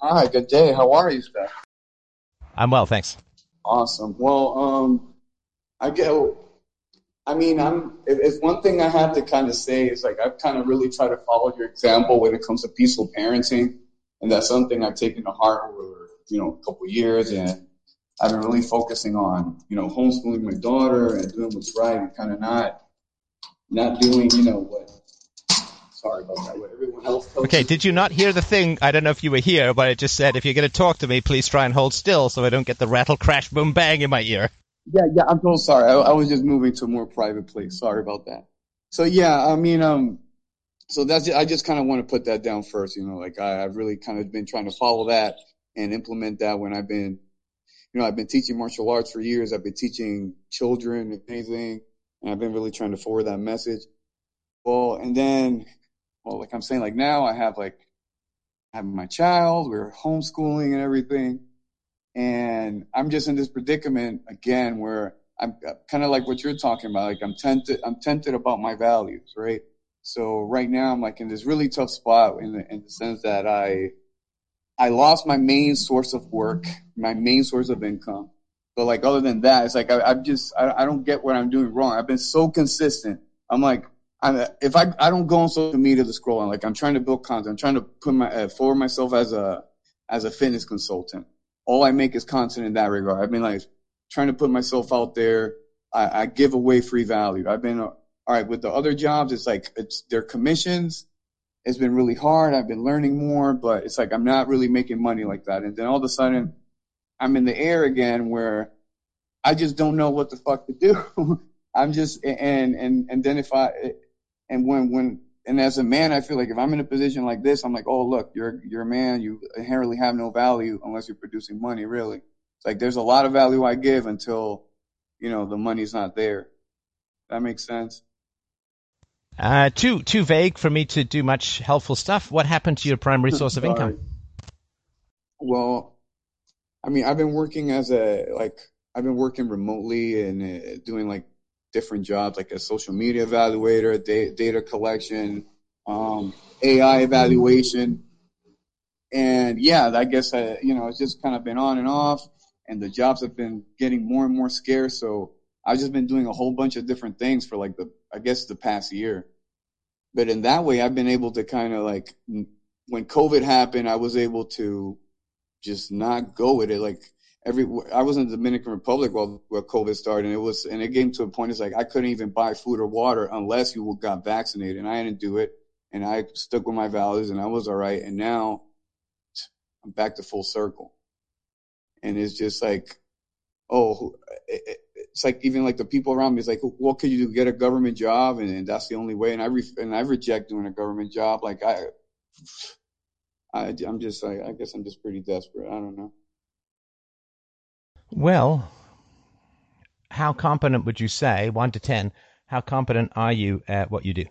Hi, good day. How are you, Steph? I'm well, thanks. Awesome. Well, I get. I mean, It's one thing I have to kind of say is like I've kind of really tried to follow your example when it comes to peaceful parenting, and that's something I've taken to heart over a couple of years, and I've been really focusing on homeschooling my daughter and doing what's right, and kind of not doing what. Sorry about that. What everyone else tells Okay, me to did you do. not hear the thing? I don't know if you were here, but it just said, if you're going to talk to me, please try and hold still so I don't get the rattle, crash, boom, bang in my ear. Yeah, yeah, I'm so sorry. I was just moving to a more private place. Sorry about that. So yeah, so I just kind of want to put that down first. Like I've really kind of been trying to follow that and implement that when I've been teaching martial arts for years. I've been teaching children, if anything, and I've been really trying to forward that message. Well, and then, well, like I'm saying, like now I have my child, we're homeschooling and everything. And I'm just in this predicament again where I'm kind of like what you're talking about. Like I'm tempted about my values, right? So right now I'm like in this really tough spot in the sense that I lost my main source of work, my main source of income. But like other than that, it's like I don't get what I'm doing wrong. I've been so consistent. I'm like if I don't go on social media to scroll, like I'm trying to build content. I'm trying to put my forward myself as a fitness consultant. All I make is content in that regard. I've been like trying to put myself out there. I give away free value. I've been all right with the other jobs. It's like it's their commissions. It's been really hard. I've been learning more, but it's like I'm not really making money like that. And then all of a sudden, I'm in the air again where I just don't know what the fuck to do. I'm just and then if I and when and as a man, I feel like if I'm in a position like this, I'm like, oh look, you're a man. You inherently have no value unless you're producing money. Really, it's like there's a lot of value I give until the money's not there. That makes sense. Too vague for me to do much helpful stuff. What happened to your primary source of income? Sorry. Well, I mean, I've been working remotely and doing like different jobs, like a social media evaluator, data collection, AI evaluation, and yeah, I guess it's just kind of been on and off, and the jobs have been getting more and more scarce. So I've just been doing a whole bunch of different things for like I guess the past year. But in that way, I've been able to kind of like when COVID happened, I was able to just not go with it. Like I was in the Dominican Republic while COVID started, and it came to a point. It's like I couldn't even buy food or water unless you got vaccinated, and I didn't do it, and I stuck with my values, and I was all right. And now I'm back to full circle, and it's just like, oh, it's like even like the people around me. It's like, what could you do? Get a government job, and that's the only way. And I reject doing a government job. Like I'm just like I guess I'm just pretty desperate. I don't know. Well, how competent would you say, 1 to 10, how competent are you at what you do?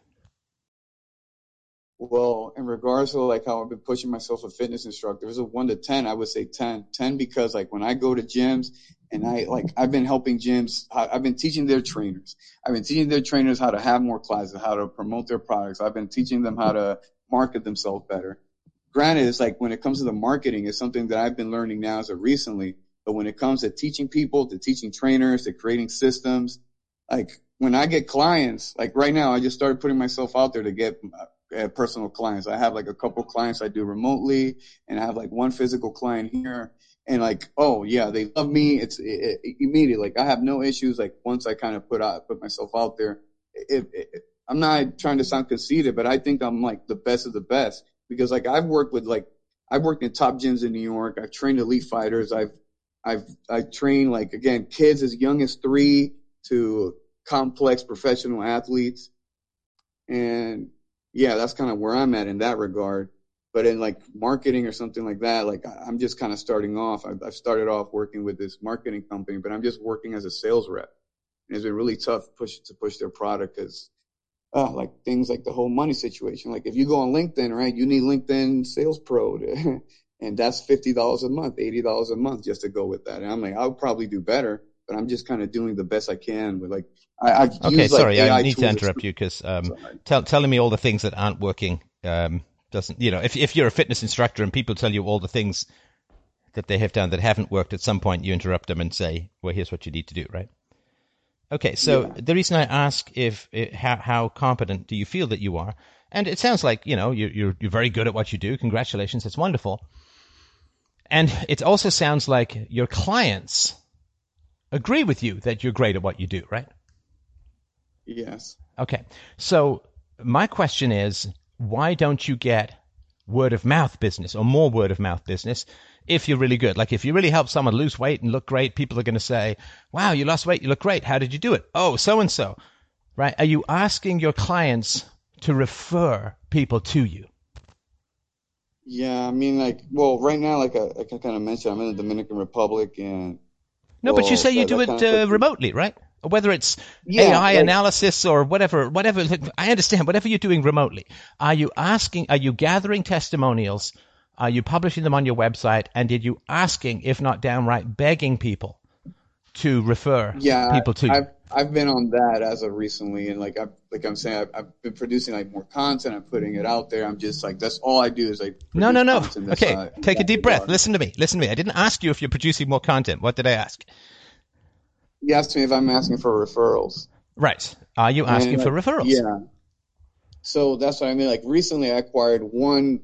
Well, in regards to like how I've been pushing myself as a fitness instructor, if it's a 1 to 10, I would say 10. 10 because like when I go to gyms and I've been helping gyms, I've been teaching their trainers. I've been teaching their trainers how to have more classes, how to promote their products. I've been teaching them how to market themselves better. Granted, it's like when it comes to the marketing, it's something that I've been learning now as of recently. But when it comes to teaching people, to teaching trainers, to creating systems, like when I get clients, like right now, I just started putting myself out there to get personal clients. I have like a couple clients I do remotely, and I have like one physical client here. And like, oh yeah, they love me. It's immediate. Like I have no issues. Like once I kind of put myself out there, I'm not trying to sound conceited, but I think I'm like the best of the best because like I've worked in top gyms in New York. I've trained elite fighters. I trained like again kids as young as 3 to complex professional athletes, and yeah, that's kind of where I'm at in that regard. But in like marketing or something like that, like I'm just kind of starting off. I've started off working with this marketing company, but I'm just working as a sales rep. And it's been really tough to push their product because like things like the whole money situation. Like if you go on LinkedIn, right, you need LinkedIn Sales Pro, and that's $50 a month, $80 a month just to go with that. And I'm like, I'll probably do better, but I'm just kind of doing the best I can with like I've Okay, used like sorry, I AI need to tools. interrupt you because Sorry. telling me all the things that aren't working doesn't, if you're a fitness instructor and people tell you all the things that they have done that haven't worked, at some point you interrupt them and say, well, here's what you need to do, right? Okay, so the reason I ask how competent do you feel that you are, and it sounds like, you're very good at what you do. Congratulations, it's wonderful. And it also sounds like your clients agree with you that you're great at what you do, right? Yes. Okay, so my question is, why don't you get word of mouth business or more word of mouth business if you're really good? Like if you really help someone lose weight and look great, people are going to say, wow, you lost weight, you look great. How did you do it? Oh, so-and-so, right? Are you asking your clients to refer people to you? Yeah, I mean, right now, like I kind of mentioned, I'm in the Dominican Republic, and No, but you say you do it remotely, right? Whether it's AI analysis or whatever, I understand, whatever you're doing remotely. Are you gathering testimonials? Are you publishing them on your website? And did you asking, if not downright begging people to refer people to you? I've been on that as of recently, and I'm saying, I've been producing like more content. I'm putting it out there. I'm just like, that's all I do is like no. Okay, take a deep breath. Listen to me. I didn't ask you if you're producing more content. What did I ask? You asked me if I'm asking for referrals. Right. Are you asking for referrals? Yeah. So that's what I mean. Like recently, I acquired one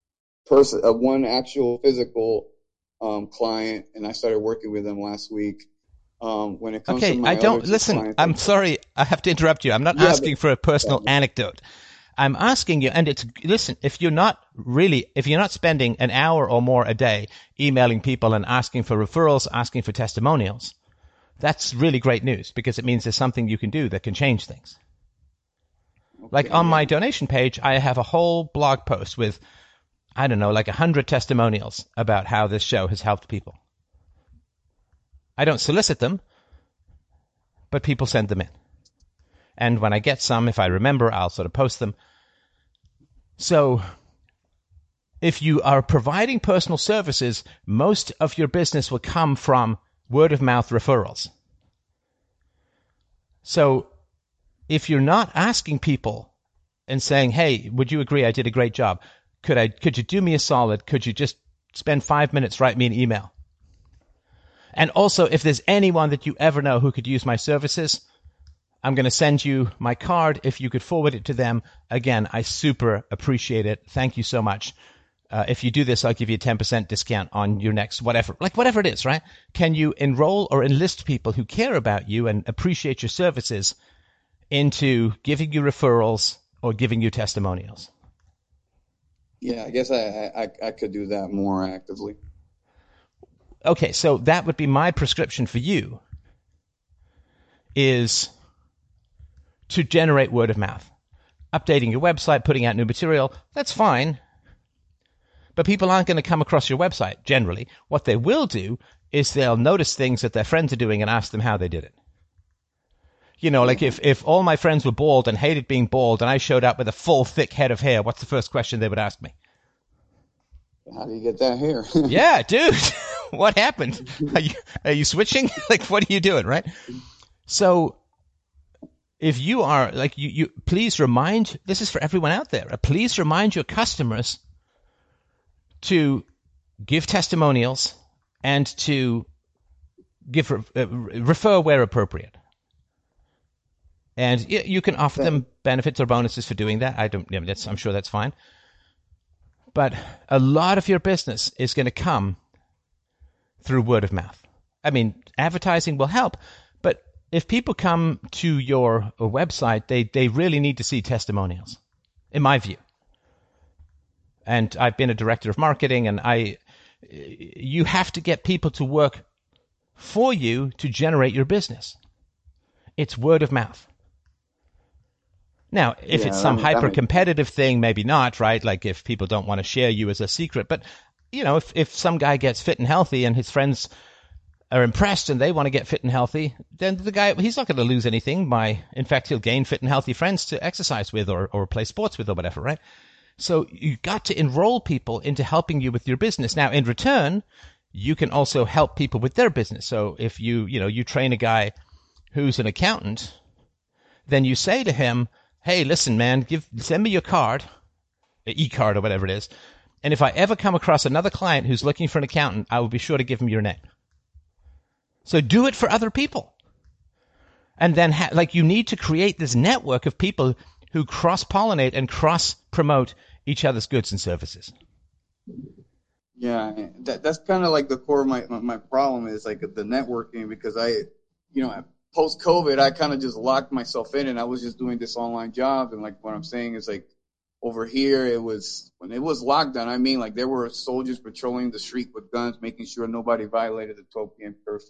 actual physical client, and I started working with them last week. When it comes to my listen. I'm sorry, I have to interrupt you. I'm not asking for a personal anecdote. I'm asking you, and listen. If you're not spending an hour or more a day emailing people and asking for referrals, asking for testimonials, that's really great news, because it means there's something you can do that can change things. Okay, like on my donation page, I have a whole blog post with, I don't know, like 100 testimonials about how this show has helped people. I don't solicit them, but people send them in. And when I get some, if I remember, I'll sort of post them. So if you are providing personal services, most of your business will come from word of mouth referrals. So if you're not asking people and saying, hey, would you agree I did a great job? Could you do me a solid? Could you just spend 5 minutes, write me an email? And also, if there's anyone that you ever know who could use my services, I'm going to send you my card. If you could forward it to them, again, I super appreciate it. Thank you so much. If you do this, I'll give you a 10% discount on your next whatever it is, right? Can you enroll or enlist people who care about you and appreciate your services into giving you referrals or giving you testimonials? Yeah, I guess I could do that more actively. Okay, so that would be my prescription for you, is to generate word of mouth. Updating your website, putting out new material, that's fine. But people aren't going to come across your website, generally. What they will do is they'll notice things that their friends are doing and ask them how they did it. Like if all my friends were bald and hated being bald and I showed up with a full, thick head of hair, what's the first question they would ask me? How do you get that hair? Yeah, dude. What happened? Are you switching? Like, what are you doing, right? So if you are, like, you please remind, this is for everyone out there, please remind your customers to give testimonials and to refer where appropriate. And you can offer them benefits or bonuses for doing that. I'm sure that's fine. But a lot of your business is going to come through word of mouth. I mean, advertising will help, but if people come to your website, they really need to see testimonials, in my view. And I've been a director of marketing, and you have to get people to work for you to generate your business. It's word of mouth. Now, if it's some hyper-competitive thing, maybe not, right? Like if people don't want to share you as a secret. But, if some guy gets fit and healthy and his friends are impressed and they want to get fit and healthy, then the guy, he's not going to lose anything in fact, he'll gain fit and healthy friends to exercise with or play sports with or whatever, right? So you've got to enroll people into helping you with your business. Now, in return, you can also help people with their business. So if you train a guy who's an accountant, then you say to him, hey, listen, man, send me your card. e-card or whatever it is. And if I ever come across another client who's looking for an accountant, I will be sure to give him your name. So do it for other people. And then you need to create this network of people who cross-pollinate and cross-promote each other's goods and services. Yeah, that's kind of like the core of my problem is like the networking, because post-COVID, I kind of just locked myself in and I was just doing this online job. And like what I'm saying is like over here, when it was lockdown, I mean, like there were soldiers patrolling the street with guns, making sure nobody violated the 12 p.m. curfew.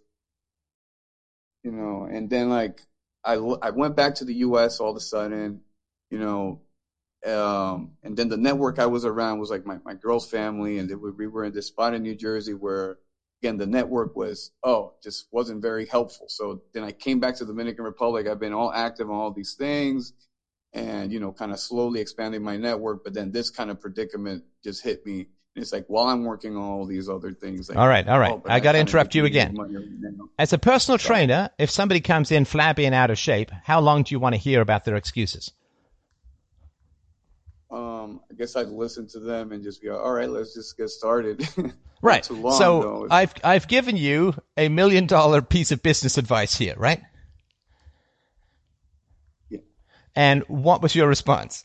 And then like I went back to the U.S. all of a sudden, and then the network I was around was like my girl's family, and we were in this spot in New Jersey where, again, the network just wasn't very helpful. So then I came back to the Dominican Republic. I've been all active on all these things and, kind of slowly expanding my network. But then this kind of predicament just hit me. And it's like, while I'm working on all these other things. Like, all right. I got to interrupt you again. As a personal trainer, if somebody comes in flabby and out of shape, how long do you want to hear about their excuses? I guess I'd listen to them and just be all right, let's just get started. Right. Too long, so though. I've given you $1 million piece of business advice here, right? Yeah. And what was your response?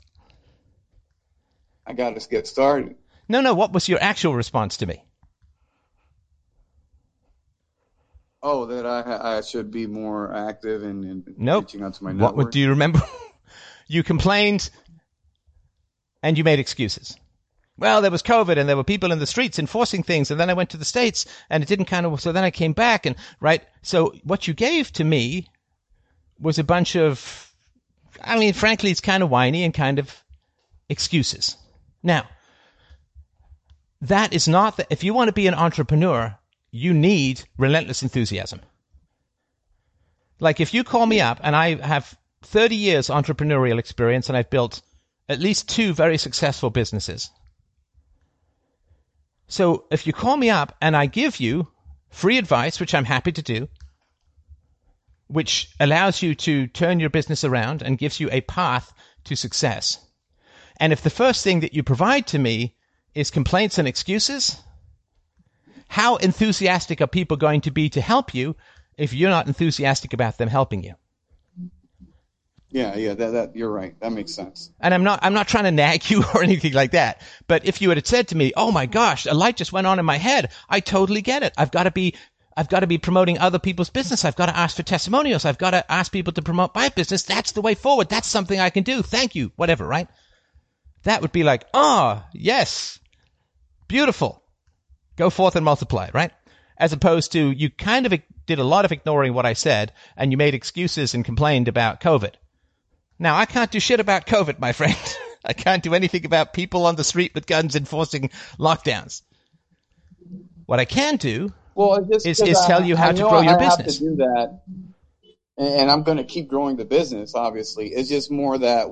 I got to get started. No. What was your actual response to me? Oh, that I should be more active and nope. reaching out to my network. Do you remember? You complained and you made excuses. Well, there was COVID and there were people in the streets enforcing things, and then I went to the States and it didn't so then I came back and, right? So what you gave to me was a bunch of, frankly, it's kind of whiny and kind of excuses. Now, that is not if you want to be an entrepreneur, you need relentless enthusiasm. Like if you call me up, and I have 30 years entrepreneurial experience and I've built at least 2 very successful businesses. So if you call me up and I give you free advice, which I'm happy to do, which allows you to turn your business around and gives you a path to success, and if the first thing that you provide to me is complaints and excuses, how enthusiastic are people going to be to help you if you're not enthusiastic about them helping you? Yeah, that you're right. That makes sense. And I'm not trying to nag you or anything like that. But if you had said to me, "Oh my gosh, a light just went on in my head," I totally get it. I've got to be promoting other people's business. I've got to ask for testimonials. I've got to ask people to promote my business. That's the way forward. That's something I can do. Thank you. Whatever, right? That would be like, oh, yes, beautiful. Go forth and multiply, right? As opposed to you kind of did a lot of ignoring what I said and you made excuses and complained about COVID. Now, I can't do shit about COVID, my friend. I can't do anything about people on the street with guns enforcing lockdowns. What I can do is tell you how to grow your business. I have to do that, and I'm going to keep growing the business, obviously. It's just more that,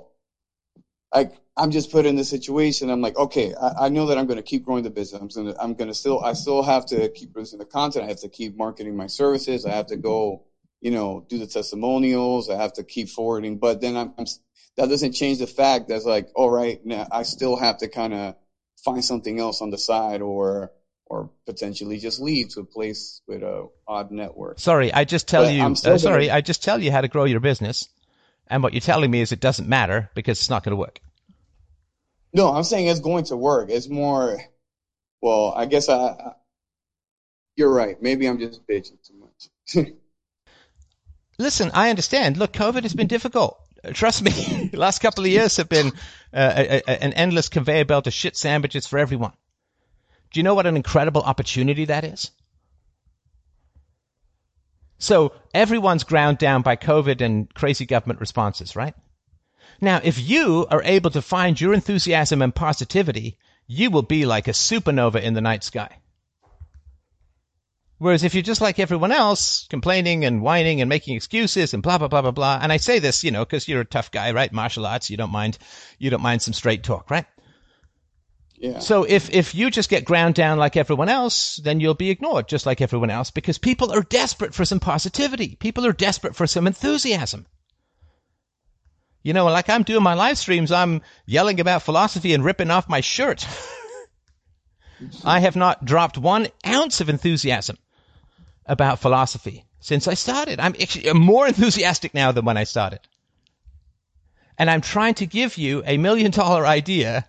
I'm just put in this situation. I'm like, okay, I know that I'm going to keep growing the business. I still have to keep producing the content. I have to keep marketing my services. I have to go, do the testimonials. I have to keep forwarding. But then that doesn't change the fact that's like, all right, now I still have to kind of find something else on the side or potentially just leave to a place with a odd network. Sorry, I just tell you how to grow your business. And what you're telling me is it doesn't matter because it's not going to work. No, I'm saying it's going to work. It's more, I guess you're right. Maybe I'm just bitching too much. Listen, I understand. Look, COVID has been difficult. Trust me. The last couple of years have been an endless conveyor belt of shit sandwiches for everyone. Do you know what an incredible opportunity that is? So everyone's ground down by COVID and crazy government responses, right? Now, if you are able to find your enthusiasm and positivity, you will be like a supernova in the night sky. Whereas if you're just like everyone else, complaining and whining and making excuses and blah, blah, blah, blah, blah, and I say this, because you're a tough guy, right? Martial arts, you don't mind some straight talk, right? Yeah. So if you just get ground down like everyone else, then you'll be ignored just like everyone else because people are desperate for some positivity. People are desperate for some enthusiasm. You know, like I'm doing my live streams, I'm yelling about philosophy and ripping off my shirt. I have not dropped 1 ounce of enthusiasm about philosophy since I started. I'm more enthusiastic now than when I started. And I'm trying to give you $1 million idea,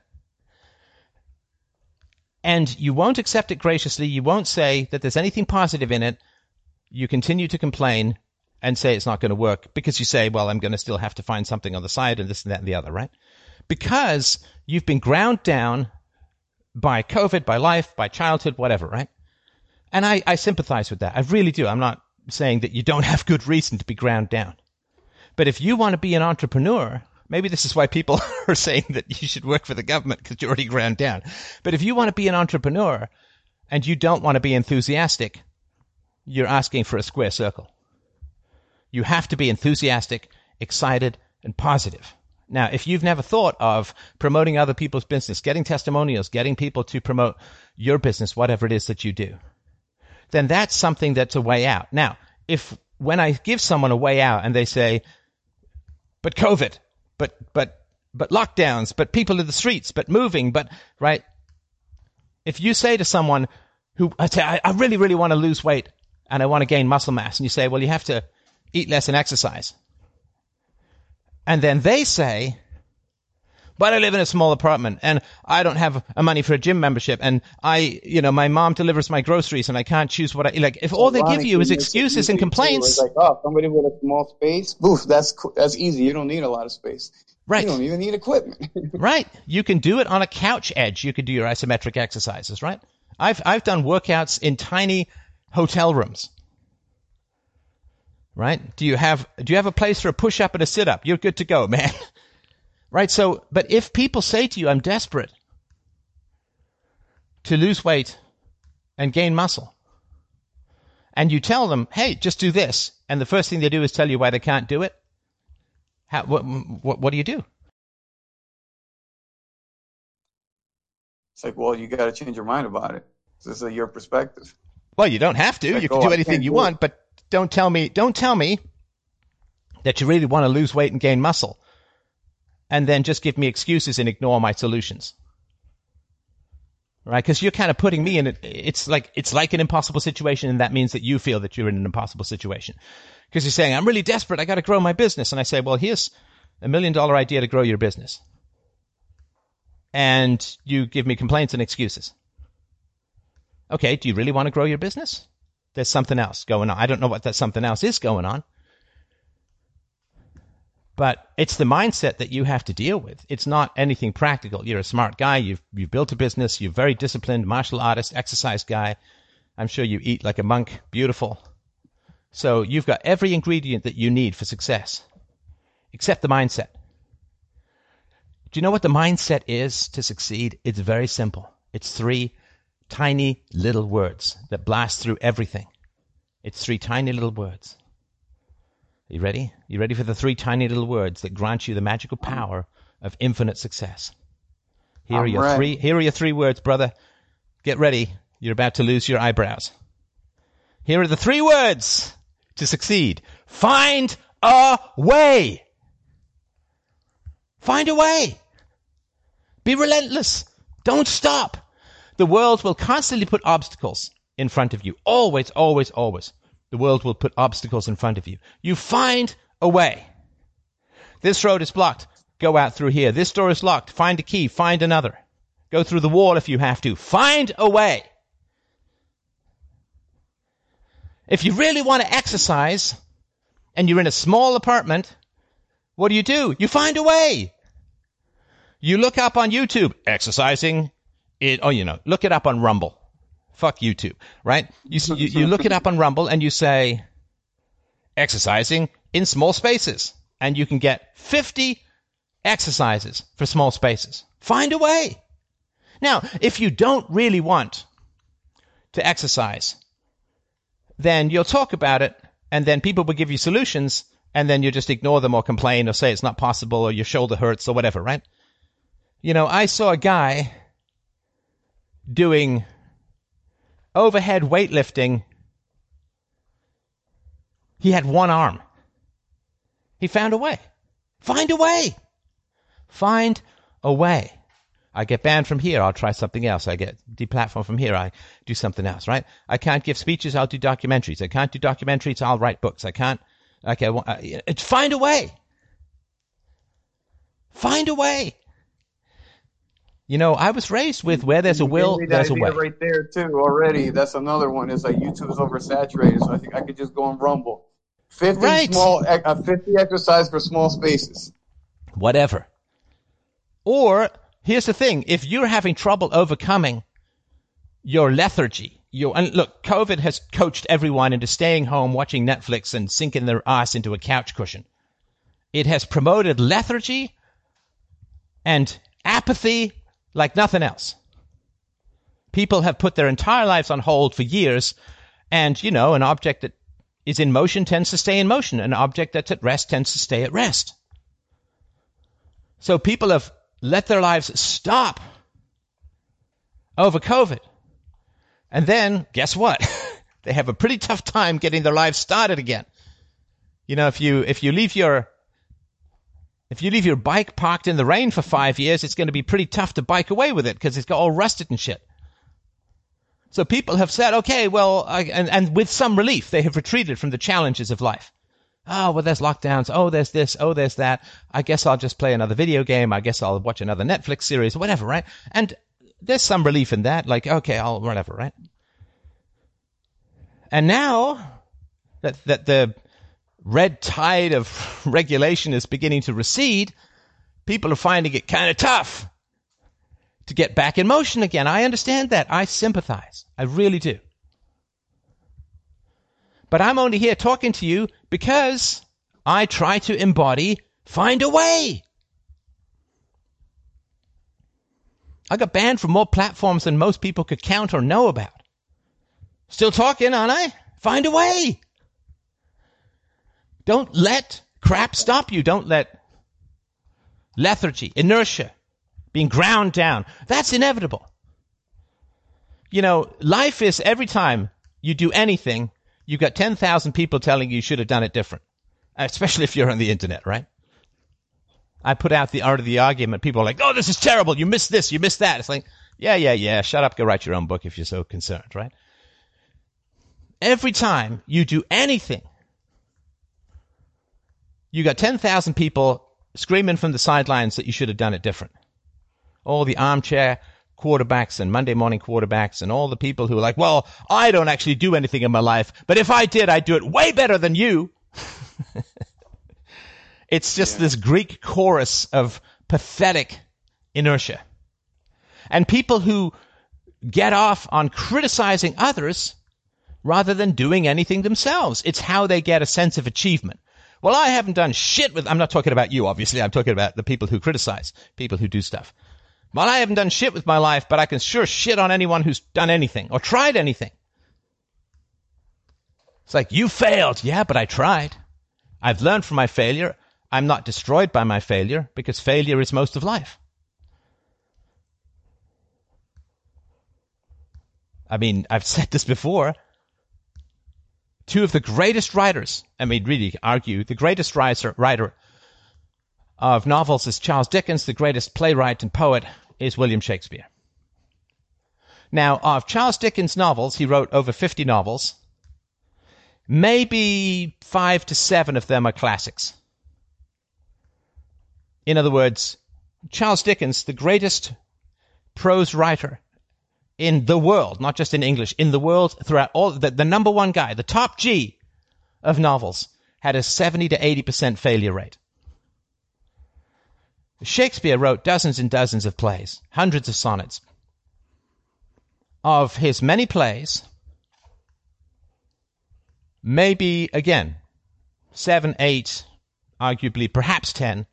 and you won't accept it graciously. You won't say that there's anything positive in it. You continue to complain and say it's not going to work because you say, well, I'm going to still have to find something on the side and this and that and the other, right? Because you've been ground down by COVID, by life, by childhood, whatever, right? And I sympathize with that. I really do. I'm not saying that you don't have good reason to be ground down. But if you want to be an entrepreneur, maybe this is why people are saying that you should work for the government because you're already ground down. But if you want to be an entrepreneur and you don't want to be enthusiastic, you're asking for a square circle. You have to be enthusiastic, excited, and positive. Now, if you've never thought of promoting other people's business, getting testimonials, getting people to promote your business, whatever it is that you do, then that's something that's a way out. Now, if when I give someone a way out and they say, but COVID, but lockdowns, but people in the streets, but moving, but, right? If you say to someone who, I really, really want to lose weight and I want to gain muscle mass, and you say, well, you have to eat less and exercise. And then they say, but I live in a small apartment and I don't have money for a gym membership and my mom delivers my groceries and I can't choose what I like. If all they give you is excuses and complaints. It's like, oh, somebody with a small space, boof, that's easy. You don't need a lot of space. Right. You don't even need equipment. Right. You can do it on a couch edge. You can do your isometric exercises, right? I've done workouts in tiny hotel rooms. Right? Do you have a place for a push-up and a sit-up? You're good to go, man. Right? So, but if people say to you, I'm desperate to lose weight and gain muscle, and you tell them, hey, just do this, and the first thing they do is tell you why they can't do it, what do you do? It's like, well, you got to change your mind about it. This is your perspective. Well, you don't have to. You can do anything you want, but don't tell me that you really want to lose weight and gain muscle and then just give me excuses and ignore my solutions. Right? Because you're kind of putting me in it. It's like an impossible situation, and that means that you feel that you're in an impossible situation. Because you're saying, I'm really desperate, I got to grow my business. And I say, well, here's $1 million idea to grow your business. And you give me complaints and excuses. Okay, do you really want to grow your business? There's something else going on. I don't know what that something else is going on. But it's the mindset that you have to deal with. It's not anything practical. You're a smart guy. You've built a business. You're very disciplined, martial artist, exercise guy. I'm sure you eat like a monk. Beautiful. So you've got every ingredient that you need for success, except the mindset. Do you know what the mindset is to succeed? It's very simple. It's 3 tiny little words that blast through everything. It's 3 tiny little words. You ready? You ready for the 3 tiny little words that grant you the magical power of infinite success? Here are your 3 words, brother. Get ready. You're about to lose your eyebrows. Here are the 3 words to succeed. Find a way. Find a way. Be relentless. Don't stop. The world will constantly put obstacles in front of you. Always, always, always. The world will put obstacles in front of you. You find a way. This road is blocked. Go out through here. This door is locked. Find a key. Find another. Go through the wall if you have to. Find a way. If you really want to exercise and you're in a small apartment, what do? You find a way. You look up on YouTube, exercising. Look it up on Rumble. Fuck YouTube, right? You look it up on Rumble and you say, exercising in small spaces. And you can get 50 exercises for small spaces. Find a way. Now, if you don't really want to exercise, then you'll talk about it, and then people will give you solutions, and then you just ignore them or complain or say it's not possible or your shoulder hurts or whatever, right? I saw a guy doing overhead weightlifting. He had one arm. He found a way. Find a way. Find a way. I get banned from here, I'll try something else. I get deplatformed from here, I do something else, right? I can't give speeches, I'll do documentaries. I can't do documentaries, I'll write books. I can't, okay, find a way. Find a way. You know, I was raised with where there's a will, there's a way. Right there, too, already. That's another one. It's like YouTube's oversaturated, so I think I could just go on Rumble. 50 exercise for small spaces. Whatever. Or, here's the thing. If you're having trouble overcoming your lethargy, and look, COVID has coached everyone into staying home, watching Netflix, and sinking their ass into a couch cushion. It has promoted lethargy and apathy like nothing else. People have put their entire lives on hold for years, and, you know, an object that is in motion tends to stay in motion. An object that's at rest tends to stay at rest. So people have let their lives stop over COVID. And then, guess what? They have a pretty tough time getting their lives started again. You know, if you leave your bike parked in the rain for 5 years, it's going to be pretty tough to bike away with it because it's got all rusted and shit. So people have said, okay, well, and with some relief, they have retreated from the challenges of life. Oh, well, there's lockdowns. Oh, there's this. Oh, there's that. I guess I'll just play another video game. I guess I'll watch another Netflix series, whatever, right? And there's some relief in that. Like, okay, I'll whatever, right? And now that the red tide of regulation is beginning to recede, people are finding it kind of tough to get back in motion again. I understand that. I sympathize. I really do. But I'm only here talking to you because I try to embody find a way. I got banned from more platforms than most people could count or know about. Still talking, aren't I? Find a way. Don't let crap stop you. Don't let lethargy, inertia, being ground down. That's inevitable. You know, life is every time you do anything, you got 10,000 people telling you should have done it different, especially if you're on the internet, right? I put out the art of the argument. People are like, oh, this is terrible. You missed this. You missed that. It's like, yeah. Shut up. Go write your own book if you're so concerned, right? Every time you do anything, you got 10,000 people screaming from the sidelines that you should have done it different. All the armchair quarterbacks and Monday morning quarterbacks and all the people who are like, well, I don't actually do anything in my life, but if I did, I'd do it way better than you. It's just this Greek chorus of pathetic inertia. And people who get off on criticizing others rather than doing anything themselves. It's how they get a sense of achievement. Well, I haven't done shit with, I'm not talking about you, obviously. I'm talking about the people who criticize, people who do stuff. Well, I haven't done shit with my life, but I can sure shit on anyone who's done anything or tried anything. It's like, you failed. Yeah, but I tried. I've learned from my failure. I'm not destroyed by my failure because failure is most of life. I mean, I've said this before. Two of the greatest writers, I mean, really argue, the greatest writer of novels is Charles Dickens. The greatest playwright and poet is William Shakespeare. Now, of Charles Dickens' novels, he wrote over 50 novels. Maybe 5 to 7 of them are classics. In other words, Charles Dickens, the greatest prose writer in the world, not just in English, in the world, throughout all, the number one guy, the top G of novels, had a 70 to 80% failure rate. Shakespeare wrote dozens and dozens of plays, hundreds of sonnets. Of his many plays, maybe, again, 7, 8, arguably perhaps 10.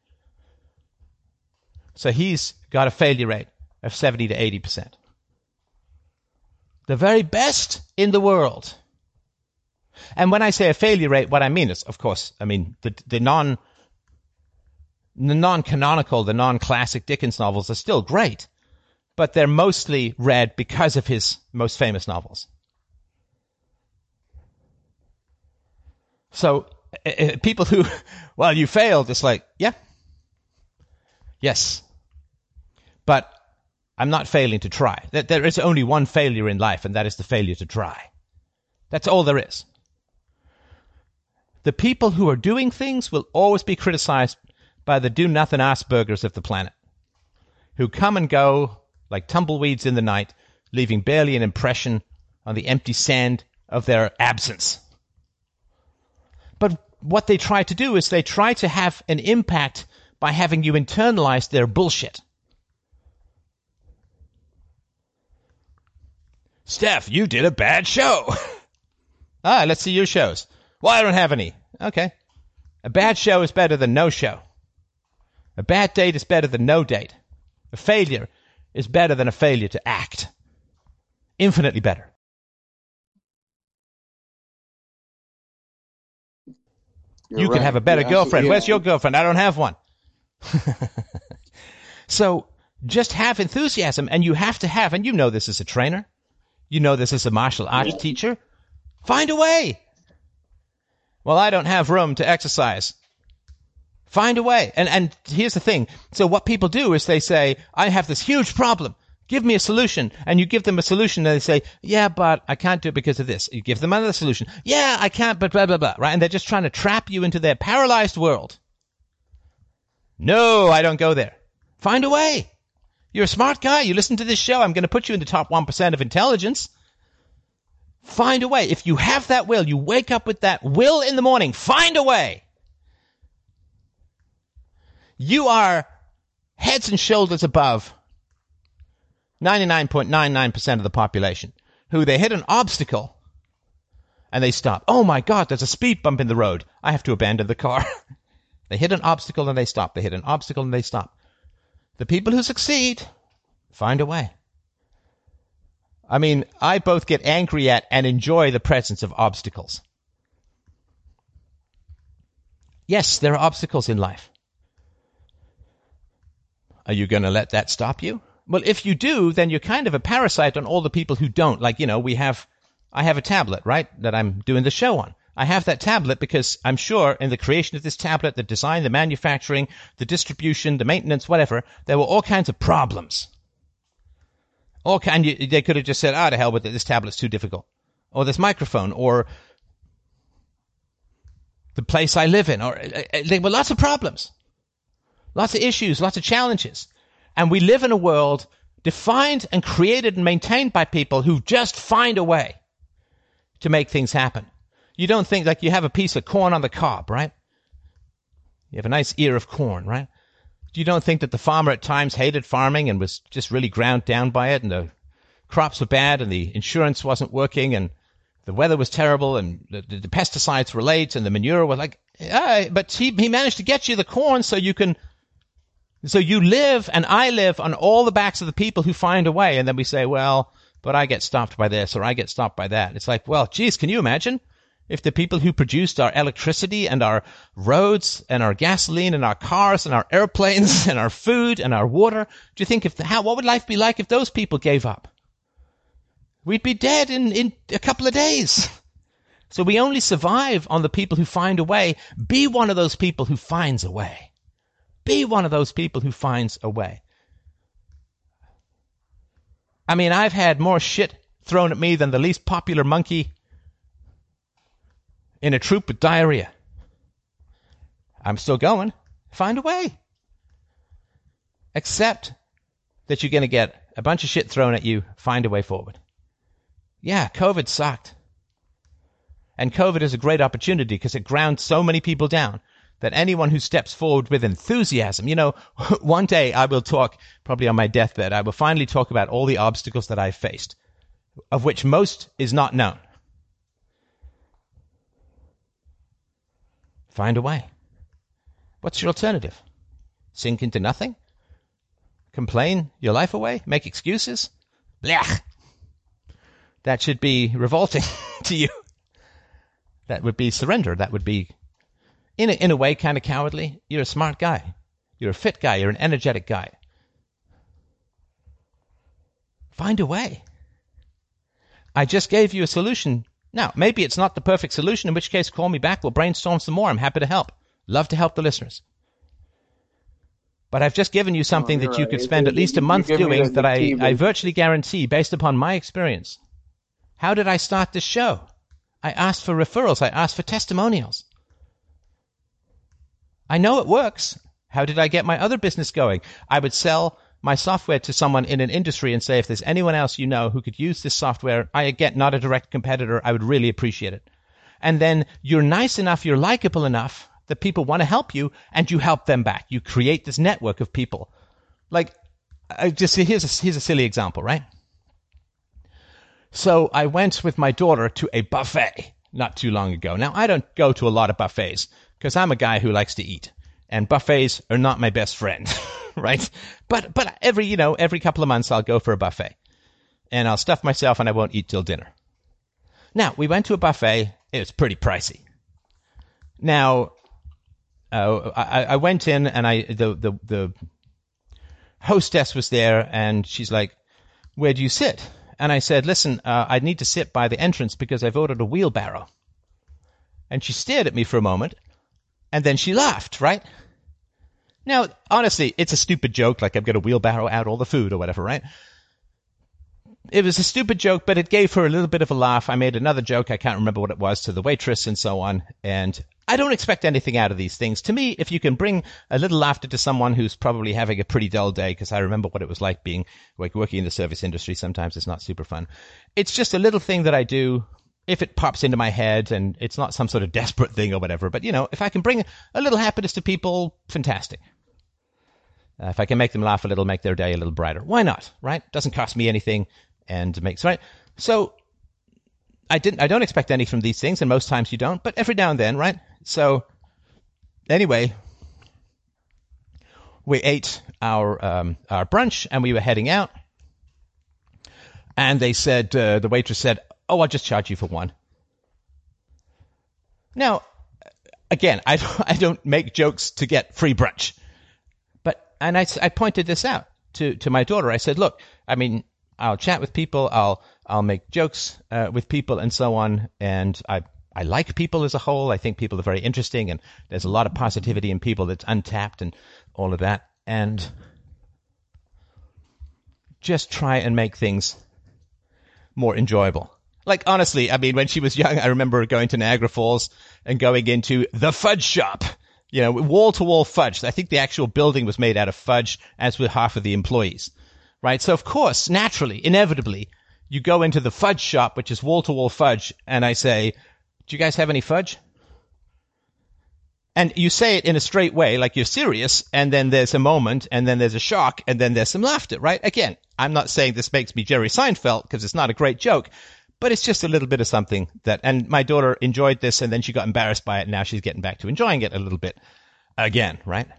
So he's got a failure rate of 70 to 80%. The very best in the world. And when I say a failure rate, what I mean is, of course, I mean the non-canonical, the non-classic Dickens novels are still great, but they're mostly read because of his most famous novels. So people who, well, you failed, it's like, yeah, Yes. But I'm not failing to try. There is only one failure in life, and that is the failure to try. That's all there is. The people who are doing things will always be criticized by the do-nothing Aspergers of the planet, who come and go like tumbleweeds in the night, leaving barely an impression on the empty sand of their absence. But what they try to do is they try to have an impact by having you internalize their bullshit. Steph, you did a bad show. Let's see your shows. Well, I don't have any. Okay. A bad show is better than no show. A bad date is better than no date. A failure is better than a failure to act. Infinitely better. You can have a better girlfriend. Where's your girlfriend? I don't have one. So just have enthusiasm, and you have to have, and you know this as a trainer. You know this as a martial arts teacher. Find a way. Well, I don't have room to exercise. Find a way. And here's the thing. So what people do is they say, I have this huge problem. Give me a solution. And you give them a solution, and they say, yeah, but I can't do it because of this. You give them another solution. Yeah, I can't, but blah, blah, blah. Right? And they're just trying to trap you into their paralyzed world. No, I don't go there. Find a way. You're a smart guy. You listen to this show. I'm going to put you in the top 1% of intelligence. Find a way. If you have that will, you wake up with that will in the morning. Find a way. You are heads and shoulders above 99.99% of the population who they hit an obstacle and they stop. Oh my God, there's a speed bump in the road. I have to abandon the car. They hit an obstacle and they stop. They hit an obstacle and they stop. The people who succeed find a way. I mean, I both get angry at and enjoy the presence of obstacles. Yes, there are obstacles in life. Are you going to let that stop you? Well, if you do, then you're kind of a parasite on all the people who don't. Like, I have a tablet, right, that I'm doing the show on. I have that tablet because I'm sure in the creation of this tablet, the design, the manufacturing, the distribution, the maintenance, whatever, there were all kinds of problems. They could have just said, to hell with it, this tablet's too difficult. Or this microphone, or the place I live in. Or there were lots of problems, lots of issues, lots of challenges. And we live in a world defined and created and maintained by people who just find a way to make things happen. You don't think like you have a piece of corn on the cob, right? You have a nice ear of corn, right? You don't think that the farmer at times hated farming and was just really ground down by it, and the crops were bad and the insurance wasn't working and the weather was terrible and the pesticides were late and the manure was like, but he managed to get you the corn so you live and I live on all the backs of the people who find a way. And then we say, well, but I get stopped by this or I get stopped by that. It's like, well, geez, can you imagine if the people who produced our electricity and our roads and our gasoline and our cars and our airplanes and our food and our water, do you think what would life be like if those people gave up? We'd be dead in a couple of days. So we only survive on the people who find a way. Be one of those people who finds a way. Be one of those people who finds a way. I mean, I've had more shit thrown at me than the least popular monkey in a troop with diarrhea. I'm still going. Find a way. Accept that you're going to get a bunch of shit thrown at you. Find a way forward. Yeah, COVID sucked. And COVID is a great opportunity because it grounds so many people down that anyone who steps forward with enthusiasm, one day I will talk, probably on my deathbed, I will finally talk about all the obstacles that I've faced, of which most is not known. Find a way. What's your alternative? Sink into nothing? Complain your life away? Make excuses? Blech! That should be revolting to you. That would be surrender. That would be, in a way, kind of cowardly. You're a smart guy. You're a fit guy. You're an energetic guy. Find a way. I just gave you a solution. Now, maybe it's not the perfect solution, in which case call me back. We'll brainstorm some more. I'm happy to help. Love to help the listeners. But I've just given you something that you could spend at least a month doing that I virtually guarantee, based upon my experience. How did I start this show? I asked for referrals. I asked for testimonials. I know it works. How did I get my other business going? I would sell my software to someone in an industry and say, if there's anyone else you know who could use this software, I get not a direct competitor, I would really appreciate it. And then you're nice enough, you're likable enough that people want to help you, and you help them back. You create this network of people. Like, here's a silly example, right? So I went with my daughter to a buffet not too long ago. Now, I don't go to a lot of buffets because I'm a guy who likes to eat, and buffets are not my best friend, right? But every couple of months I'll go for a buffet, and I'll stuff myself and I won't eat till dinner. Now, we went to a buffet. It was pretty pricey. Now, I went in, and the hostess was there, and she's like, "Where do you sit?" And I said, "Listen, I need to sit by the entrance because I've ordered a wheelbarrow." And she stared at me for a moment, and then she laughed, right? Now, honestly, it's a stupid joke, like I've got a wheelbarrow out all the food or whatever, right? It was a stupid joke, but it gave her a little bit of a laugh. I made another joke, I can't remember what it was, to the waitress and so on. And I don't expect anything out of these things. To me, if you can bring a little laughter to someone who's probably having a pretty dull day, because I remember what it was like working in the service industry. Sometimes it's not super fun. It's just a little thing that I do if it pops into my head, and it's not some sort of desperate thing or whatever. But, if I can bring a little happiness to people, fantastic. If I can make them laugh a little, make their day a little brighter. Why not, right? Doesn't cost me anything. And makes right. So I don't expect any from these things, and most times you don't, but every now and then, right? So anyway, we ate our brunch, and we were heading out. And they said, the waitress said, "Oh, I'll just charge you for one." Now, again, I don't make jokes to get free brunch, and I pointed this out to my daughter. I said, "Look, I mean, I'll chat with people, I'll make jokes with people and so on, and I like people as a whole. I think people are very interesting, and there's a lot of positivity in people that's untapped and all of that. And just try and make things more enjoyable." Like, honestly, I mean, when she was young, I remember going to Niagara Falls and going into the fudge shop. Wall-to-wall fudge. I think the actual building was made out of fudge, as were half of the employees. Right? So, of course, naturally, inevitably, you go into the fudge shop, which is wall-to-wall fudge, and I say, "Do you guys have any fudge?" And you say it in a straight way, like you're serious, and then there's a moment, and then there's a shock, and then there's some laughter, right? Again, I'm not saying this makes me Jerry Seinfeld, because it's not a great joke, but it's just a little bit of something that, and my daughter enjoyed this, and then she got embarrassed by it, and now she's getting back to enjoying it a little bit again, right?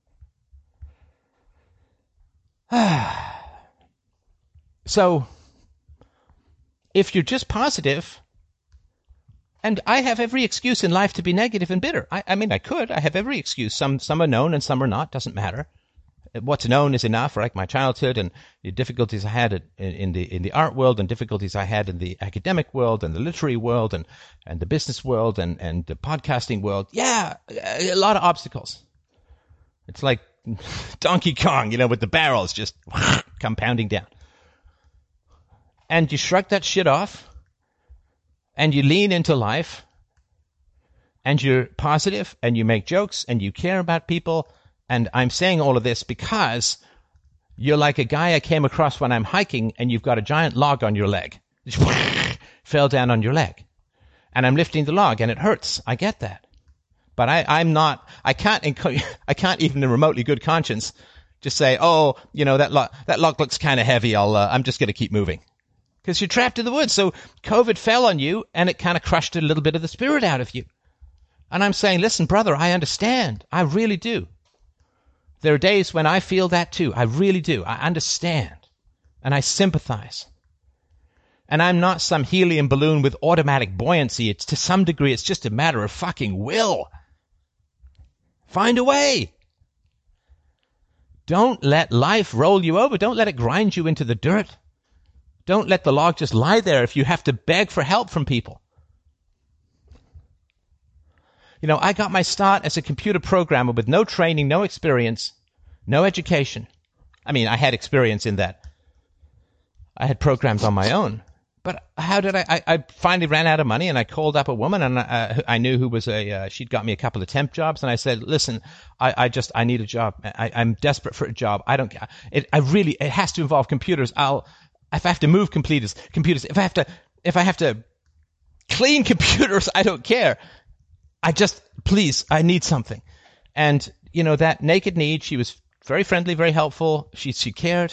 So, if you're just positive, and I have every excuse in life to be negative and bitter. I mean, I have every excuse. Some are known and some are not. Doesn't matter. What's known is enough, like my childhood and the difficulties I had in the art world, and difficulties I had in the academic world and the literary world and the business world and the podcasting world. Yeah, a lot of obstacles. It's like Donkey Kong, with the barrels just come pounding down. And you shrug that shit off, and you lean into life, and you're positive, and you make jokes, and you care about people. And I'm saying all of this because you're like a guy I came across when I'm hiking, and you've got a giant log on your leg. Fell down on your leg. And I'm lifting the log, and it hurts. I get that. But I can't even in remotely good conscience just say, "Oh, that log looks kind of heavy. I'm just going to keep moving." Because you're trapped in the woods. So COVID fell on you, and it kind of crushed a little bit of the spirit out of you. And I'm saying, listen, brother, I understand. I really do. There are days when I feel that too. I really do. I understand. And I sympathize. And I'm not some helium balloon with automatic buoyancy. To some degree, it's just a matter of fucking will. Find a way. Don't let life roll you over. Don't let it grind you into the dirt. Don't let the log just lie there if you have to beg for help from people. I got my start as a computer programmer with no training, no experience, no education. I mean, I had experience in that. I had programs on my own. But how did I finally ran out of money, and I called up a woman, and I knew who was she'd got me a couple of temp jobs, and I said, listen, I need a job. I'm desperate for a job. It has to involve computers. If I have to move computers, if I have to clean computers, I don't care. Please, I need something. And, that naked need, she was very friendly, very helpful. She cared.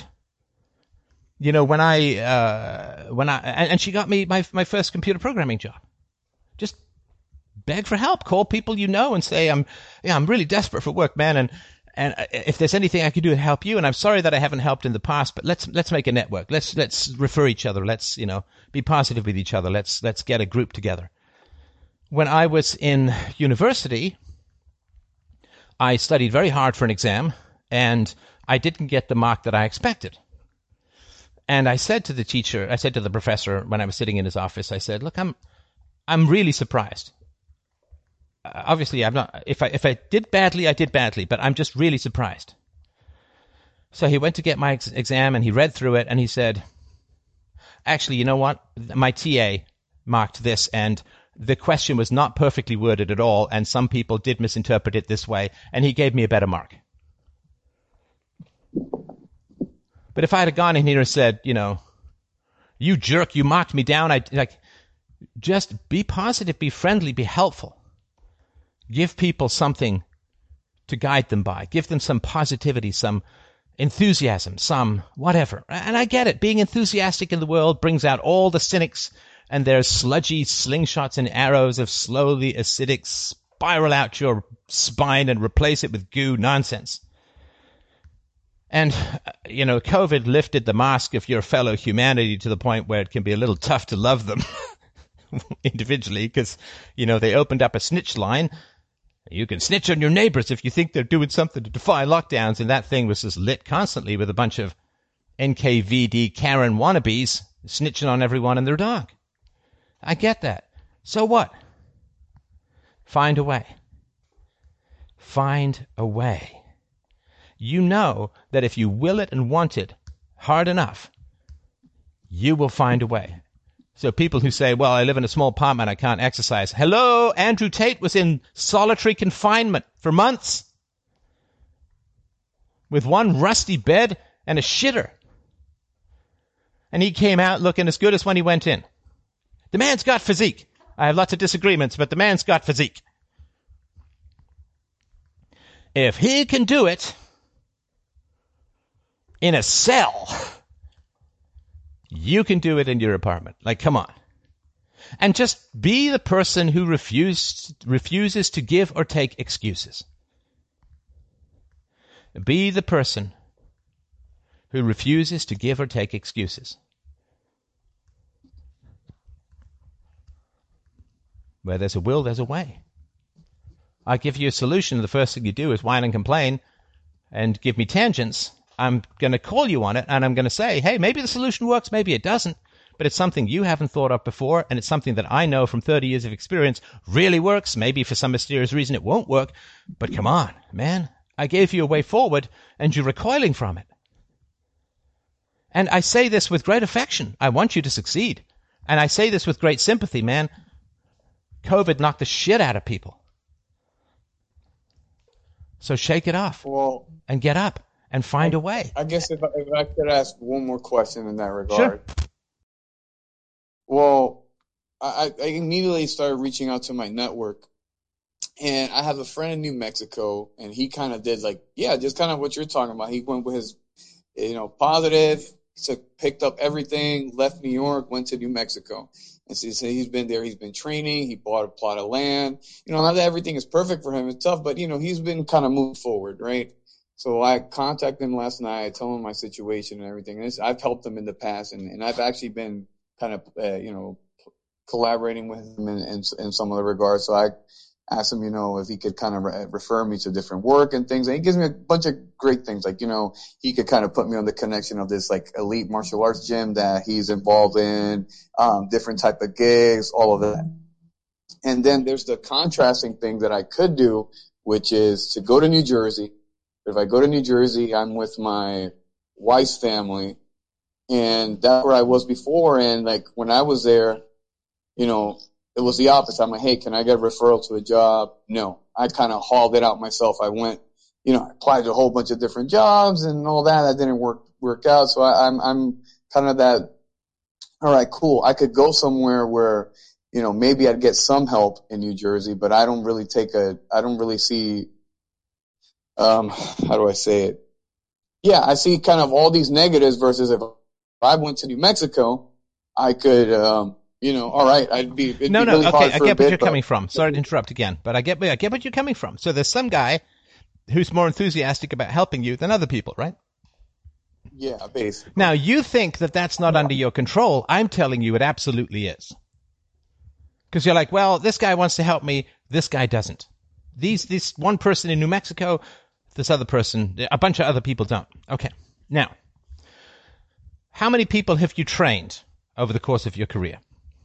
And she got me my first computer programming job. Just beg for help. Call people and say, I'm really desperate for work, man. And if there's anything I can do to help you, and I'm sorry that I haven't helped in the past, but let's make a network. Let's refer each other. Let's, be positive with each other. Let's get a group together. When I was in university, I studied very hard for an exam, and I didn't get the mark that I expected. And I said to the professor when I was sitting in his office, I said, look, I'm really surprised. Obviously, I'm not. If I did badly, I did badly, but I'm just really surprised. So he went to get my exam, and he read through it, and he said, actually, you know what? My TA marked this, and the question was not perfectly worded at all, and some people did misinterpret it this way, and he gave me a better mark. But if I had gone in here and said, you jerk, you marked me down, just be positive, be friendly, be helpful. Give people something to guide them by. Give them some positivity, some enthusiasm, some whatever. And I get it. Being enthusiastic in the world brings out all the cynics, and their sludgy slingshots and arrows of slowly acidic spiral out your spine and replace it with goo nonsense. And, COVID lifted the mask of your fellow humanity to the point where it can be a little tough to love them individually because, they opened up a snitch line. You can snitch on your neighbors if you think they're doing something to defy lockdowns. And that thing was just lit constantly with a bunch of NKVD Karen wannabes snitching on everyone and their dog. I get that. So what? Find a way. Find a way. You know that if you will it and want it hard enough, you will find a way. So people who say, well, I live in a small apartment, I can't exercise. Hello, Andrew Tate was in solitary confinement for months with one rusty bed and a shitter. And he came out looking as good as when he went in. The man's got physique. I have lots of disagreements, but the man's got physique. If he can do it in a cell, you can do it in your apartment. Come on. And just be the person who refuses to give or take excuses. Be the person who refuses to give or take excuses. Where there's a will, there's a way. I give you a solution. The first thing you do is whine and complain and give me tangents. I'm going to call you on it, and I'm going to say, hey, maybe the solution works, maybe it doesn't, but it's something you haven't thought of before, and it's something that I know from 30 years of experience really works. Maybe for some mysterious reason it won't work, but come on, man. I gave you a way forward, and you're recoiling from it. And I say this with great affection. I want you to succeed. And I say this with great sympathy, man. COVID knocked the shit out of people. So shake it off and get up. And find a way. I guess if I could ask one more question in that regard. Sure. Well, I immediately started reaching out to my network. And I have a friend in New Mexico, and he kind of did just kind of what you're talking about. He went with his, positive, picked up everything, left New York, went to New Mexico. And so he's been there, he's been training, he bought a plot of land. Not that everything is perfect for him, it's tough, but, he's been kind of moving forward, right? So I contacted him last night. I told him my situation and everything. And I've helped him in the past, and I've actually been kind of, collaborating with him in some of the regards. So I asked him, if he could kind of refer me to different work and things. And he gives me a bunch of great things. He could kind of put me on the connection of this elite martial arts gym that he's involved in, different type of gigs, all of that. And then there's the contrasting thing that I could do, which is to go to New Jersey, If I go to New Jersey, I'm with my wife's family, and that's where I was before. And like when I was there, you know, it was the opposite. I'm like, hey, can I get a referral to a job? No, I kind of hauled it out myself. I went, I applied to a whole bunch of different jobs and all that. That didn't work out. So I'm kind of that. All right, cool. I could go somewhere where, maybe I'd get some help in New Jersey, but I don't really see, how do I say it? Yeah, I see kind of all these negatives versus if I went to New Mexico, I could, all right, it'd be really hard for I get what you're but coming from. Sorry to interrupt again, but I get what you're coming from. So there's some guy who's more enthusiastic about helping you than other people, right? Yeah, basically. Now, you think that that's not under your control. I'm telling you it absolutely is. Because you're like, well, this guy wants to help me, this guy doesn't. This one person in New Mexico, this other person, a bunch of other people don't. Okay. Now, how many people have you trained over the course of your career?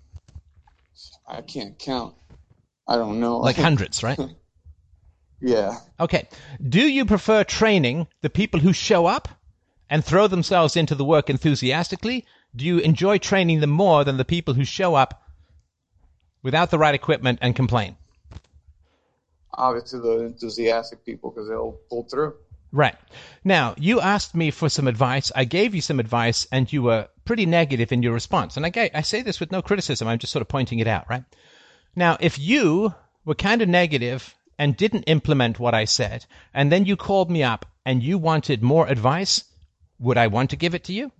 I can't count. I don't know. Like hundreds, right? Yeah. Okay. Do you prefer training the people who show up and throw themselves into the work enthusiastically? Do you enjoy training them more than the people who show up without the right equipment and complain? Obviously, the enthusiastic people, because they'll pull through. Right. Now, you asked me for some advice. I gave you some advice, and you were pretty negative in your response. And I say this with no criticism. I'm just sort of pointing it out, right? Now, if you were kind of negative and didn't implement what I said, and then you called me up and you wanted more advice, would I want to give it to you?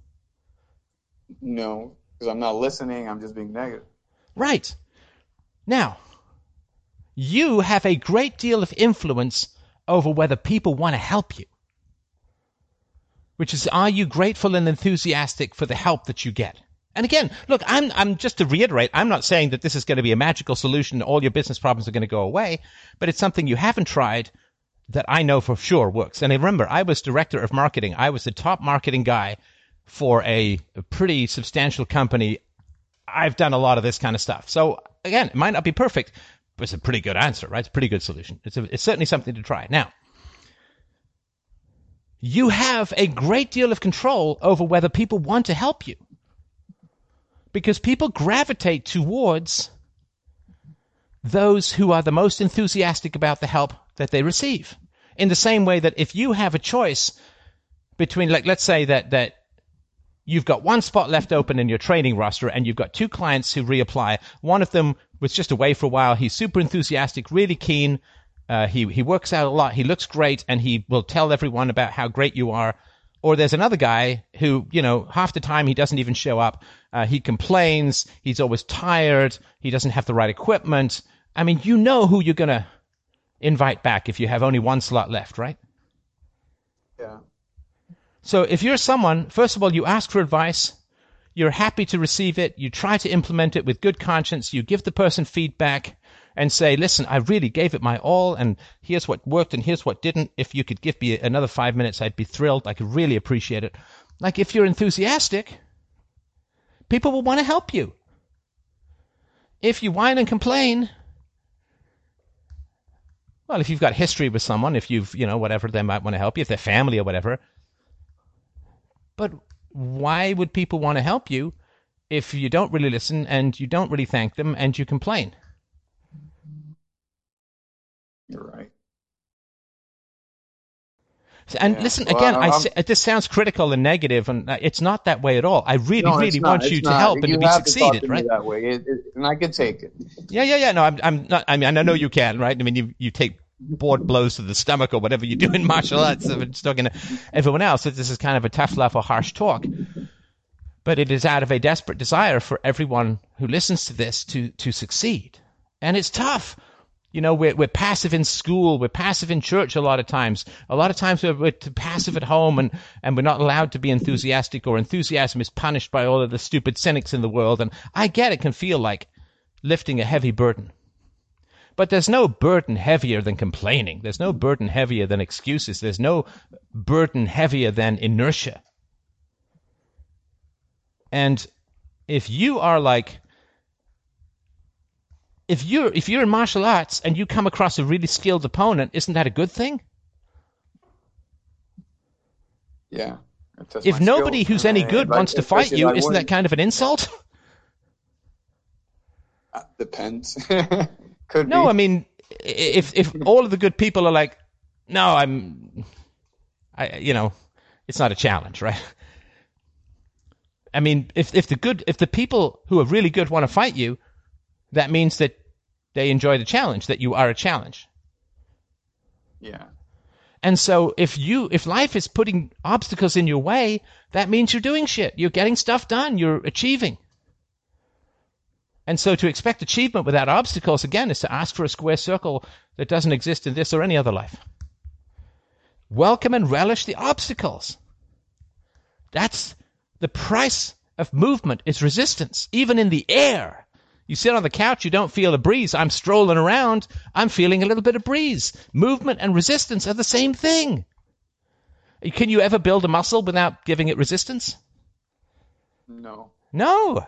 No, because I'm not listening. I'm just being negative. Right. Now, you have a great deal of influence over whether people want to help you. Which is, are you grateful and enthusiastic for the help that you get? And again, look, I'm just to reiterate, I'm not saying that this is going to be a magical solution, all your business problems are going to go away, but it's something you haven't tried that I know for sure works. And remember, I was director of marketing. I was the top marketing guy for a pretty substantial company. I've done a lot of this kind of stuff. So again, it might not be perfect, but it's a pretty good answer, right? It's a pretty good solution. It's certainly something to try. Now, you have a great deal of control over whether people want to help you, because people gravitate towards those who are the most enthusiastic about the help that they receive. In the same way that if you have a choice between, like, let's say that you've got one spot left open in your training roster and you've got two clients who reapply. One of them was just away for a while. He's super enthusiastic, really keen. He works out a lot. He looks great, and he will tell everyone about how great you are. Or there's another guy who, half the time he doesn't even show up. He complains. He's always tired. He doesn't have the right equipment. I mean, you know who you're going to invite back if you have only one slot left, right? Yeah. So if you're someone, first of all, you ask for advice, you're happy to receive it, you try to implement it with good conscience, you give the person feedback and say, listen, I really gave it my all, and here's what worked and here's what didn't. If you could give me another 5 minutes, I'd be thrilled. I could really appreciate it. Like, if you're enthusiastic, people will want to help you. If you whine and complain, well, if you've got history with someone, if you've, whatever, they might want to help you, if they're family or whatever. But why would people want to help you if you don't really listen and you don't really thank them and you complain? You're right. And listen, again, this sounds critical and negative, and it's not that way at all. I really want you to help and to be succeeded, right? That way, and I can take it. Yeah. No, I'm not. I mean, I know you can, right? I mean, you take board blows to the stomach or whatever you do in martial arts. I'm just talking to everyone else. This is kind of a tough love or harsh talk, but it is out of a desperate desire for everyone who listens to this to succeed, and it's tough. We're passive in school. We're passive in church a lot of times. A lot of times we're passive at home, and we're not allowed to be enthusiastic, or enthusiasm is punished by all of the stupid cynics in the world. And I get it can feel like lifting a heavy burden. But there's no burden heavier than complaining. There's no burden heavier than excuses. There's no burden heavier than inertia. And if you are like, if you're in martial arts and you come across a really skilled opponent, isn't that a good thing? Yeah. If nobody who's any good wants to fight you, isn't that kind of an insult? Depends. Could No, be. I mean, if all of the good people are like, no, it's not a challenge, right? I mean, if the people who are really good want to fight you, that means that they enjoy the challenge, that you are a challenge. Yeah. And so if life is putting obstacles in your way, that means you're doing shit. You're getting stuff done. You're achieving. And so to expect achievement without obstacles, again, is to ask for a square circle that doesn't exist in this or any other life. Welcome and relish the obstacles. That's the price of movement, is resistance, even in the air. You sit on the couch, you don't feel a breeze. I'm strolling around, I'm feeling a little bit of breeze. Movement and resistance are the same thing. Can you ever build a muscle without giving it resistance? No. No.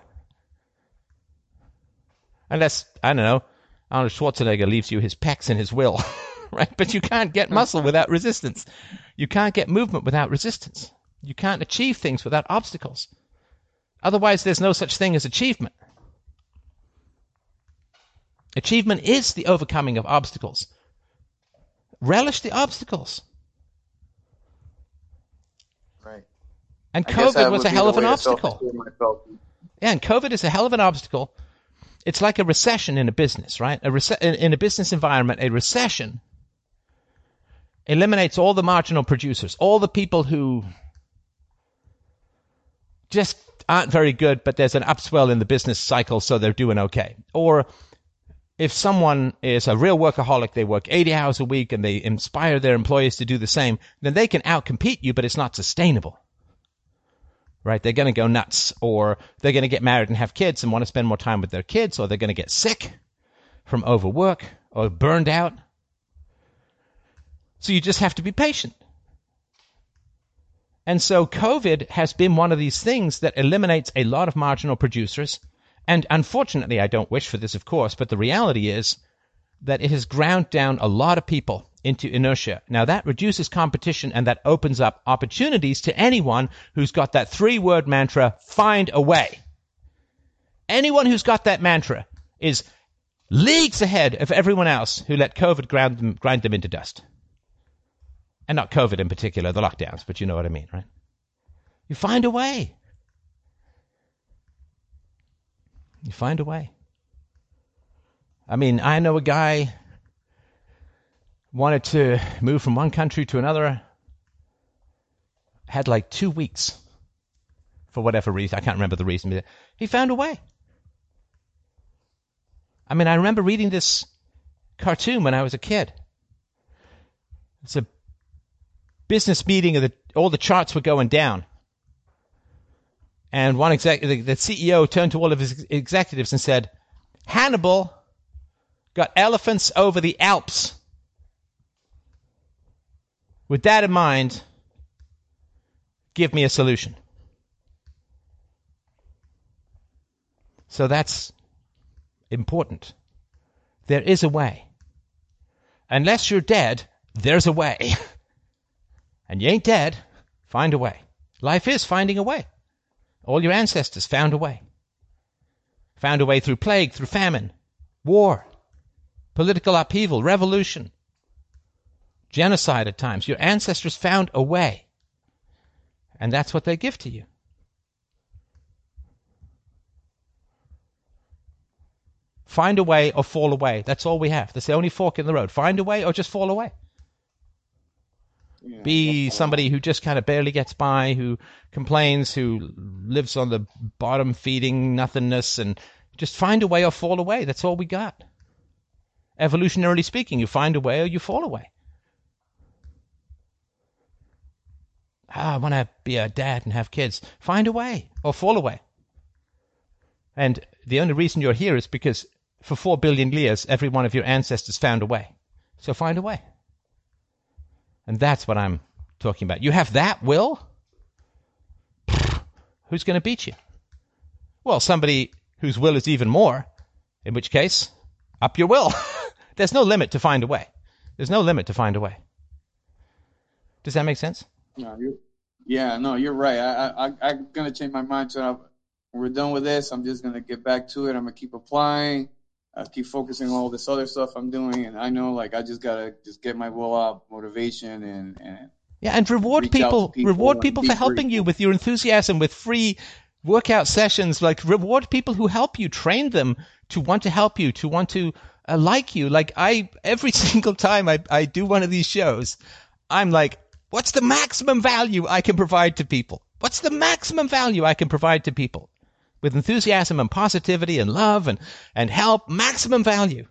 Unless, I don't know, Arnold Schwarzenegger leaves you his pecs and his will, right? But you can't get muscle without resistance. You can't get movement without resistance. You can't achieve things without obstacles. Otherwise, there's no such thing as achievement. Achievement is the overcoming of obstacles. Relish the obstacles. Right. And COVID was a hell of an obstacle. Yeah, and COVID is a hell of an obstacle. It's like a recession in a business, right? In a business environment, a recession eliminates all the marginal producers, all the people who just aren't very good, but there's an upswell in the business cycle, so they're doing okay. Or if someone is a real workaholic, they work 80 hours a week and they inspire their employees to do the same, then they can outcompete you, but it's not sustainable. Right? They're going to go nuts, or they're going to get married and have kids and want to spend more time with their kids, or they're going to get sick from overwork or burned out. So you just have to be patient. And so COVID has been one of these things that eliminates a lot of marginal producers. And unfortunately, I don't wish for this, of course, but the reality is that it has ground down a lot of people into inertia. Now, that reduces competition and that opens up opportunities to anyone who's got that 3-word mantra, find a way. Anyone who's got that mantra is leagues ahead of everyone else who let COVID grind them into dust. And not COVID in particular, the lockdowns, but you know what I mean, right? You find a way. You find a way. I mean, I know a guy wanted to move from one country to another, had like 2 weeks for whatever reason. I can't remember the reason. But he found a way. I mean, I remember reading this cartoon when I was a kid. It's a business meeting, all the charts were going down. And the CEO turned to all of his executives and said, Hannibal got elephants over the Alps. With that in mind, give me a solution. So that's important. There is a way. Unless you're dead, there's a way. And you ain't dead, find a way. Life is finding a way. All your ancestors found a way. Found a way through plague, through famine, war, political upheaval, revolution, genocide at times. Your ancestors found a way. And that's what they give to you. Find a way or fall away. That's all we have. That's the only fork in the road. Find a way or just fall away. Yeah, be somebody who just kind of barely gets by, who complains, who lives on the bottom feeding nothingness, and just find a way or fall away. That's all we got. Evolutionarily speaking, you find a way or you fall away. I want to be a dad and have kids. Find a way or fall away. And the only reason you're here is because for 4 billion years, every one of your ancestors found a way. So find a way. And that's what I'm talking about. You have that will? Who's going to beat you? Well, somebody whose will is even more, in which case, up your will. There's no limit to find a way. There's no limit to find a way. Does that make sense? No, Yeah, no, you're right. I'm gonna change my mind. So when we're done with this, I'm just gonna get back to it. I'm gonna keep applying, keep focusing on all this other stuff I'm doing, and I know like I just gotta just get my will out, motivation, and Yeah, and reach out to reward people and people for be helping you grateful. with your enthusiasm, with free workout sessions. Like reward people who help you, train them to want to help you, to want to like you. Like every single time I do one of these shows, I'm like, what's the maximum value I can provide to people? What's the maximum value I can provide to people? With enthusiasm and positivity and love and help, maximum value.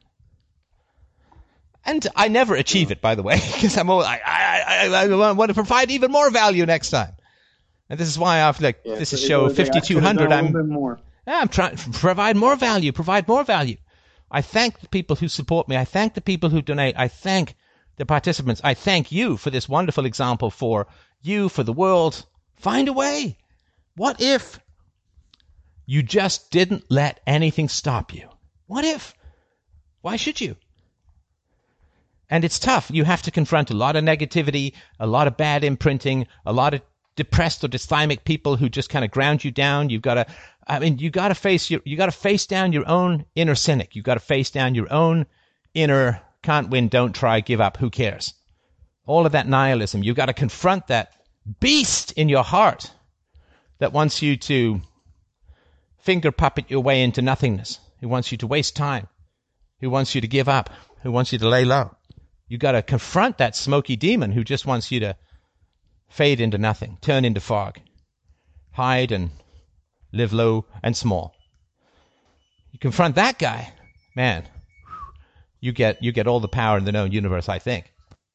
And I never achieve it, by the way, because I want to provide even more value next time. And this is why this is show Like I could have 5200. done a little bit more. I'm trying to provide more value. I thank the people who support me. I thank the people who donate. I thank the participants. I thank you for this wonderful example, for you, for the world. Find a way. What if you just didn't let anything stop you? What if? Why should you? And it's tough. You have to confront a lot of negativity, a lot of bad imprinting, a lot of depressed or dysthymic people who just kind of ground you down. You got to face down your own inner cynic. You've got to face down your own inner can't win, don't try, give up, who cares? All of that nihilism. You've got to confront that beast in your heart that wants you to finger puppet your way into nothingness, who wants you to waste time, who wants you to give up, who wants you to lay low. You got to confront that smoky demon who just wants you to fade into nothing, turn into fog, hide and live low and small. You confront that guy, man, you get all the power in the known universe, I think.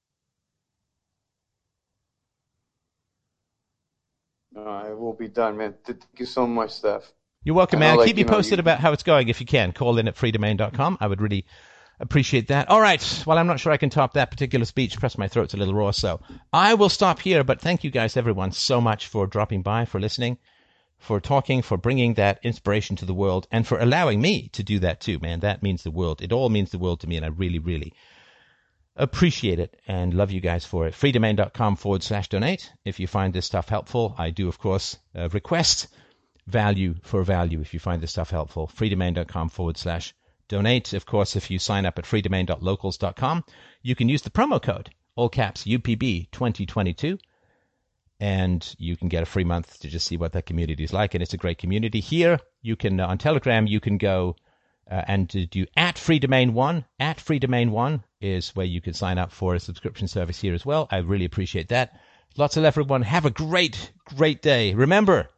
It will be done, man. Thank you so much, Steph. You're welcome, man. Keep me posted about how it's going if you can. Call in at freedomain.com. I would really appreciate that. All right. Well, I'm not sure I can top that particular speech. Press my throat's a little raw, so I will stop here. But thank you guys, everyone, so much for dropping by, for listening, for talking, for bringing that inspiration to the world, and for allowing me to do that too, man. That means the world. It all means the world to me, and I really, really appreciate it and love you guys for it. freedomain.com/donate. If you find this stuff helpful, I do, of course, request value for value if you find this stuff helpful. freedomain.com/donate. Of course, if you sign up at freedomain.locals.com, you can use the promo code, all caps UPB 2022, and you can get a free month to just see what that community is like. And it's a great community. Here, you can, on Telegram, you can go and do at freedomain1. At freedomain1 is where you can sign up for a subscription service here as well. I really appreciate that. Lots of love, everyone. Have a great, great day. Remember,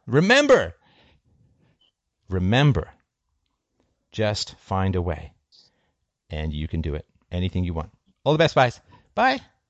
just find a way, and you can do it. Anything you want. All the best, guys. Bye.